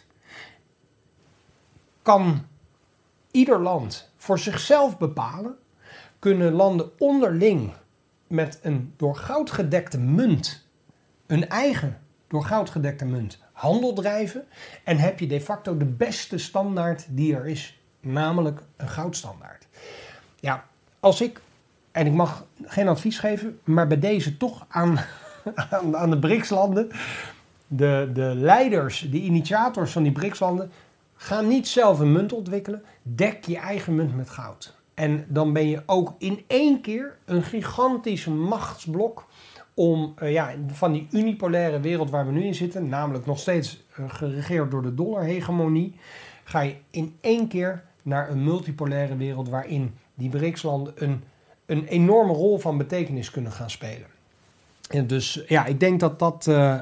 Kan ieder land voor zichzelf bepalen, kunnen landen onderling met een door goud gedekte munt, een eigen door goud gedekte munt, handel drijven en heb je de facto de beste standaard die er is, namelijk een goudstandaard. Ja, en ik mag geen advies geven, maar bij deze toch aan de BRICS-landen, de leiders, de initiators van die BRICS-landen, ga niet zelf een munt ontwikkelen, dek je eigen munt met goud. En dan ben je ook in één keer een gigantisch machtsblok om van die unipolaire wereld waar we nu in zitten, namelijk nog steeds geregeerd door de dollarhegemonie, ga je in één keer naar een multipolaire wereld waarin die BRICS-landen een enorme rol van betekenis kunnen gaan spelen. En dus ja, ik denk dat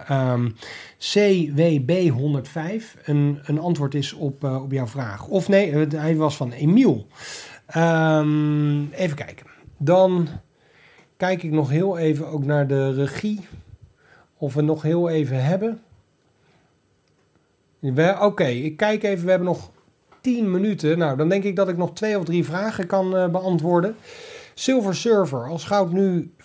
CWB 105 een antwoord is op jouw vraag. Of nee, hij was van Emiel. Even kijken. Dan kijk ik nog heel even ook naar de regie. Of we nog heel even hebben. Oké, ik kijk even. We hebben nog 10 minuten. Nou, dan denk ik dat ik nog 2 of 3 vragen kan beantwoorden. Silver Surfer, als goud nu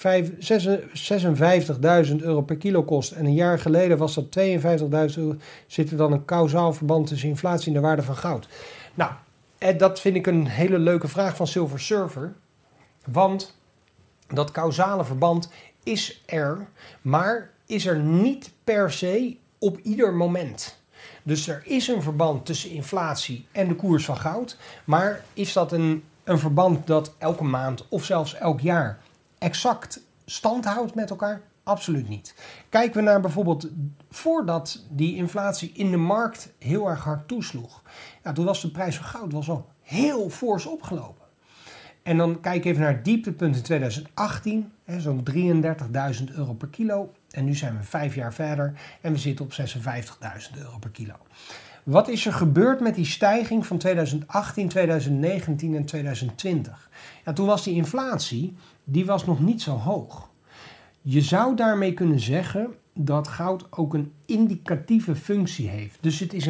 €56.000 per kilo kost en een jaar geleden was dat €52.000, zit er dan een kausaal verband tussen inflatie en de waarde van goud? Nou, dat vind ik een hele leuke vraag van Silver Surfer, want dat kausale verband is er, maar is er niet per se op ieder moment. Dus er is een verband tussen inflatie en de koers van goud, maar is dat een verband dat elke maand of zelfs elk jaar exact stand houdt met elkaar? Absoluut niet. Kijken we naar bijvoorbeeld voordat die inflatie in de markt heel erg hard toesloeg. Ja, toen was de prijs van goud wel zo heel fors opgelopen. En dan kijk even naar het dieptepunt in 2018, zo'n €33.000 per kilo. En nu zijn we 5 jaar verder en we zitten op €56.000 per kilo. Wat is er gebeurd met die stijging van 2018, 2019 en 2020? Ja, toen was die inflatie, die was nog niet zo hoog. Je zou daarmee kunnen zeggen dat goud ook een indicatieve functie heeft. Dus het is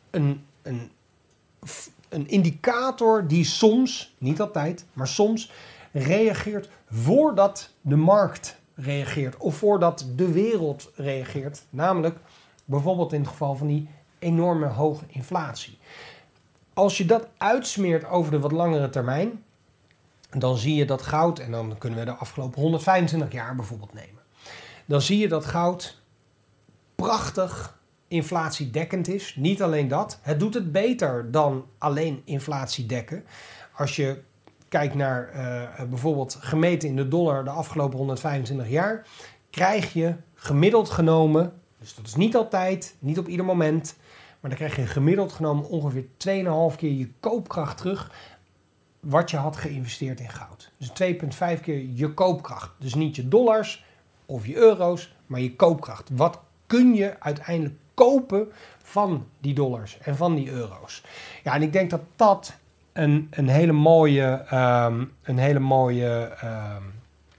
een indicator die soms, niet altijd, maar soms reageert voordat de markt reageert of voordat de wereld reageert. Namelijk bijvoorbeeld in het geval van die enorme hoge inflatie. Als je dat uitsmeert over de wat langere termijn, dan zie je dat goud, en dan kunnen we de afgelopen 125 jaar bijvoorbeeld nemen, dan zie je dat goud prachtig inflatiedekkend is. Niet alleen dat, het doet het beter dan alleen inflatie dekken. Als je kijkt naar bijvoorbeeld gemeten in de dollar de afgelopen 125 jaar, krijg je gemiddeld genomen, dus dat is niet altijd, niet op ieder moment, maar dan krijg je gemiddeld genomen ongeveer 2,5 keer je koopkracht terug wat je had geïnvesteerd in goud. Dus 2,5 keer je koopkracht. Dus niet je dollars of je euro's, maar je koopkracht. Wat kun je uiteindelijk kopen van die dollars en van die euro's? Ja, en ik denk dat dat een hele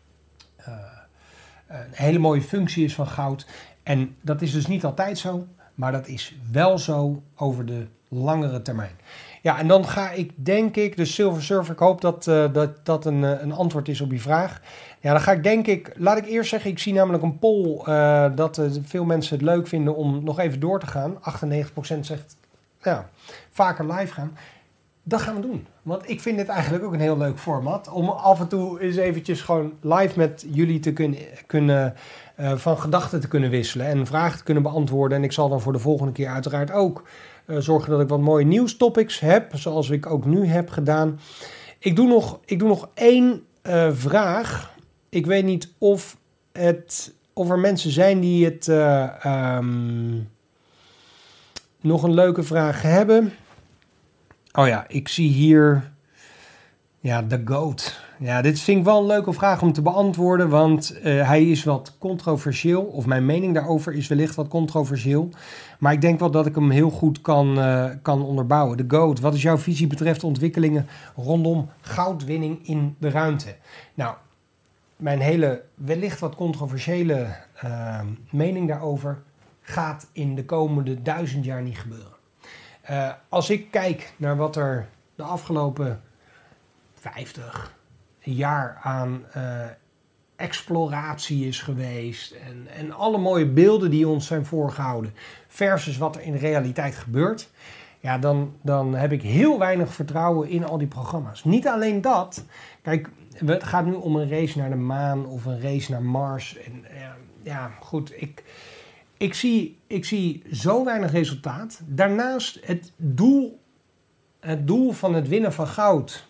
mooie functie is van goud. En dat is dus niet altijd zo. Maar dat is wel zo over de langere termijn. Ja, en dan ga ik denk ik, dus Silver Surfer, ik hoop dat een antwoord is op die vraag. Ja, dan ga ik denk ik, laat ik eerst zeggen, ik zie namelijk een poll dat veel mensen het leuk vinden om nog even door te gaan. 98% zegt, ja, vaker live gaan. Dat gaan we doen. Want ik vind dit eigenlijk ook een heel leuk format. Om af en toe eens eventjes gewoon live met jullie te kunnen van gedachten te kunnen wisselen. En vragen te kunnen beantwoorden. En ik zal dan voor de volgende keer uiteraard ook zorgen dat ik wat mooie nieuwstopics heb. Zoals ik ook nu heb gedaan. Ik doe nog één vraag. Ik weet niet of er mensen zijn die het nog een leuke vraag hebben. Oh ja, ik zie hier, ja, de GOAT. Ja, dit vind ik wel een leuke vraag om te beantwoorden, want hij is wat controversieel, of mijn mening daarover is wellicht wat controversieel. Maar ik denk wel dat ik hem heel goed kan onderbouwen. De GOAT, wat is jouw visie betreft ontwikkelingen rondom goudwinning in de ruimte? Nou, mijn hele wellicht wat controversiële mening daarover gaat in de komende 1000 jaar niet gebeuren. Als ik kijk naar wat er de afgelopen 50 jaar aan exploratie is geweest en alle mooie beelden die ons zijn voorgehouden versus wat er in de realiteit gebeurt, ja, dan heb ik heel weinig vertrouwen in al die programma's. Niet alleen dat, kijk, het gaat nu om een race naar de maan of een race naar Mars. En ja, goed, ik zie zo weinig resultaat. Daarnaast het doel van het winnen van goud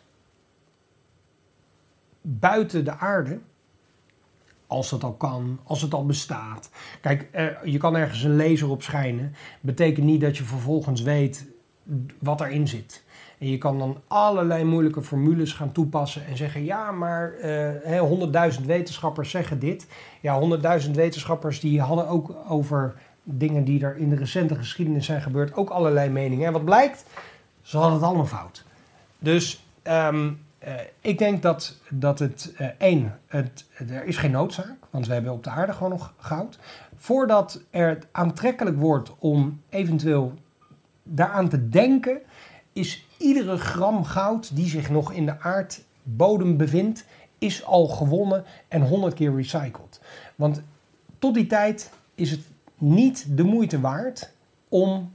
buiten de aarde, als dat al kan, als het al bestaat. Kijk, je kan ergens een laser op schijnen. Betekent niet dat je vervolgens weet wat erin zit. En je kan dan allerlei moeilijke formules gaan toepassen en zeggen, ja, maar 100.000 wetenschappers zeggen dit. Ja, 100.000 wetenschappers die hadden ook over dingen die er in de recente geschiedenis zijn gebeurd ook allerlei meningen. En wat blijkt? Ze hadden het allemaal fout. Dus ik denk dat er is geen noodzaak, want we hebben op de aarde gewoon nog goud. Voordat het aantrekkelijk wordt om eventueel daaraan te denken, is iedere gram goud die zich nog in de aardbodem bevindt, is al gewonnen en 100 keer recycled. Want tot die tijd is het niet de moeite waard om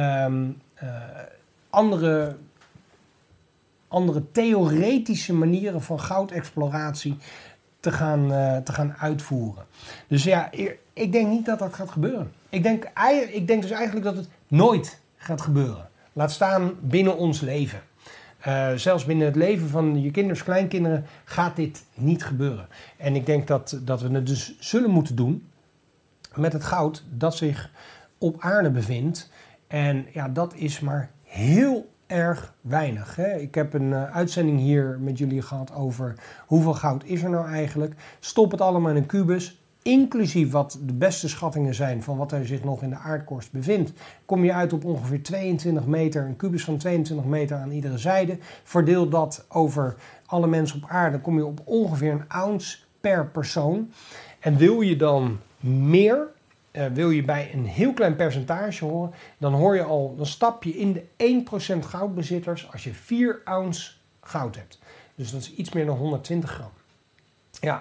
andere theoretische manieren van goudexploratie te gaan uitvoeren. Dus ja, ik denk niet dat dat gaat gebeuren. Ik denk dus eigenlijk dat het nooit gaat gebeuren. Laat staan binnen ons leven. Zelfs binnen het leven van je kleinkinderen gaat dit niet gebeuren. En ik denk dat we het dus zullen moeten doen met het goud dat zich op aarde bevindt. En ja, dat is maar heel erg weinig. Hè? Ik heb een uitzending hier met jullie gehad over hoeveel goud is er nou eigenlijk. Stop het allemaal in een kubus, inclusief wat de beste schattingen zijn van wat er zich nog in de aardkorst bevindt. Kom je uit op ongeveer 22 meter, een kubus van 22 meter aan iedere zijde. Verdeel dat over alle mensen op aarde, kom je op ongeveer een ounce per persoon. En wil je dan meer, wil je bij een heel klein percentage horen, dan stap je in de 1% goudbezitters als je 4 ounce goud hebt. Dus dat is iets meer dan 120 gram. Ja,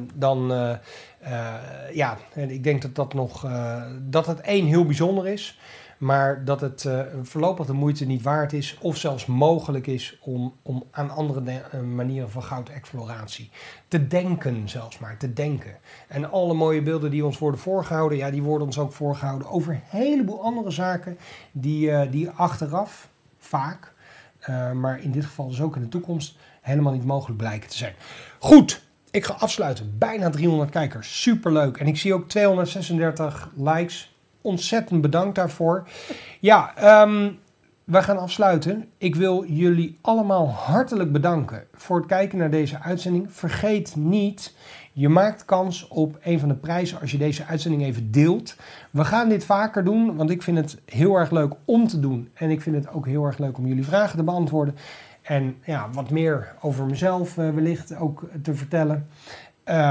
ik denk dat het heel bijzonder is, maar dat het voorlopig de moeite niet waard is of zelfs mogelijk is om aan andere manieren van goudexploratie te denken, zelfs maar te denken. En alle mooie beelden die ons worden voorgehouden, ja, die worden ons ook voorgehouden over een heleboel andere zaken die achteraf vaak, maar in dit geval dus ook in de toekomst, helemaal niet mogelijk blijken te zijn. Goed. Ik ga afsluiten. Bijna 300 kijkers. Superleuk. En ik zie ook 236 likes. Ontzettend bedankt daarvoor. Ja, we gaan afsluiten. Ik wil jullie allemaal hartelijk bedanken voor het kijken naar deze uitzending. Vergeet niet, je maakt kans op een van de prijzen als je deze uitzending even deelt. We gaan dit vaker doen, want ik vind het heel erg leuk om te doen. En ik vind het ook heel erg leuk om jullie vragen te beantwoorden. En ja, wat meer over mezelf wellicht ook te vertellen.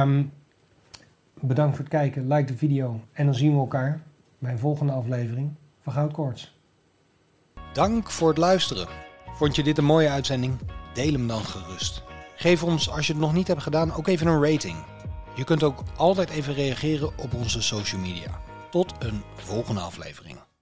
Bedankt voor het kijken. Like de video. En dan zien we elkaar bij een volgende aflevering. van Goudkoorts. Dank voor het luisteren. Vond je dit een mooie uitzending? Deel hem dan gerust. Geef ons, als je het nog niet hebt gedaan, ook even een rating. Je kunt ook altijd even reageren op onze social media. Tot een volgende aflevering.